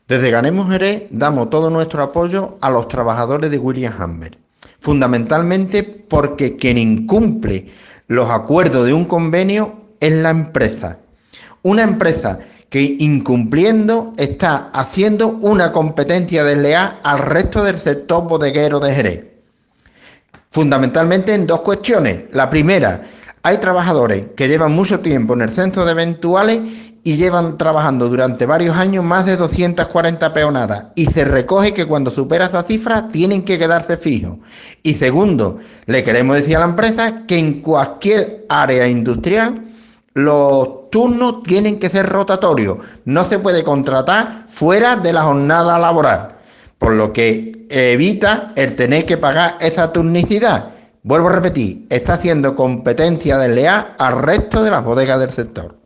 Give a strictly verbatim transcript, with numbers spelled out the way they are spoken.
Desde Ganemos Jerez damos todo nuestro apoyo a los trabajadores de William Hammer, fundamentalmente porque quien incumple los acuerdos de un convenio es la empresa. Una empresa que incumpliendo está haciendo una competencia desleal al resto del sector bodeguero de Jerez. Fundamentalmente en dos cuestiones. La primera, hay trabajadores que llevan mucho tiempo en el centro de eventuales y llevan trabajando durante varios años más de doscientas cuarenta peonadas y se recoge que cuando supera esa cifra tienen que quedarse fijos. Y segundo, le queremos decir a la empresa que en cualquier área industrial los turnos tienen que ser rotatorios, no se puede contratar fuera de la jornada laboral, por lo que evita el tener que pagar esa turnicidad. Vuelvo a repetir, está haciendo competencia desleal al resto de las bodegas del sector.